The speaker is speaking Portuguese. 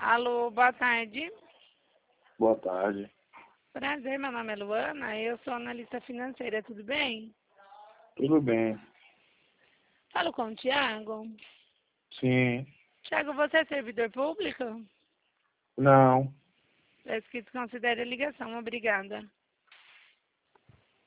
Alô, boa tarde. Boa tarde. Prazer, meu nome é Luana, eu sou analista financeira, tudo bem? Tudo bem? Falo com o Thiago. Sim. Thiago, você é servidor público? Não. Parece que desconsidera a ligação, obrigada.